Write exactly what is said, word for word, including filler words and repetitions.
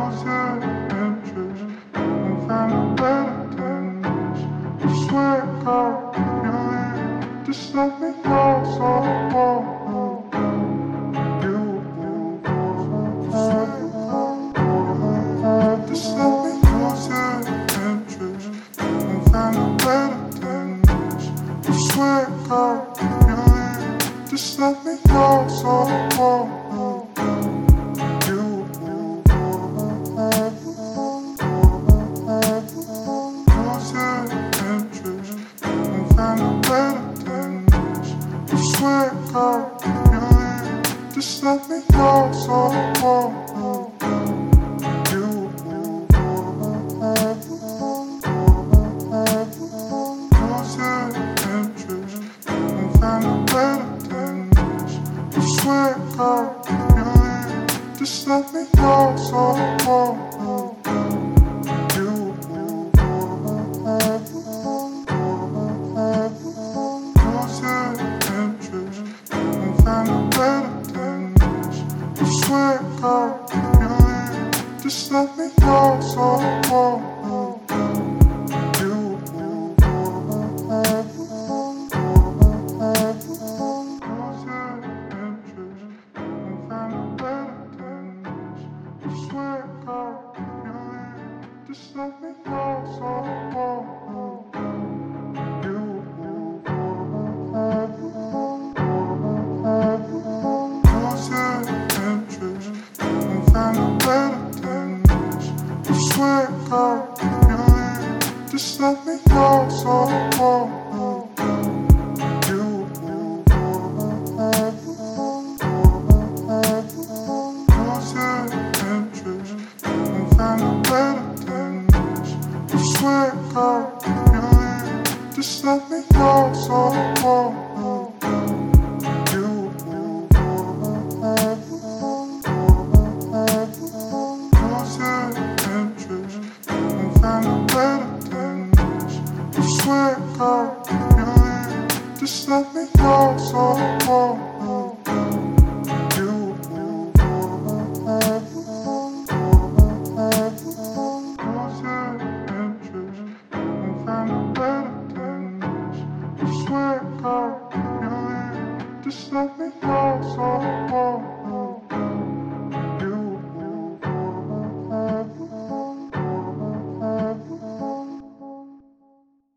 Just let me know so I won't you. Just let me lose your interest and find a better than this. I swear to God, you leave. Just let me know so I won't you. Lose your interest and find a better than this. I swear to God, you leave. Just let me know so I won't you. Lose your interest and find a better than this. I swear to God, you leave. Just let me know so I won't you. Lose your interest and find a better than this. I swear to God, you leave. Just let me know so I won't you. Lose your interest and find a better than this. I swear to God, you leave. Just let me know so I won't you. Lose your interest and find a better than this. I swear to God, you leave. Just let me know so I won't you. Lose your interest and find a better than this. I swear to God, you leave. Just let me know so I won't you. Lose your interest and find a better than this. I swear to God, you leave. Just let me know so I won't you. Lose your interest and find a better than this. I swear to God, you leave. Just let me know so I won't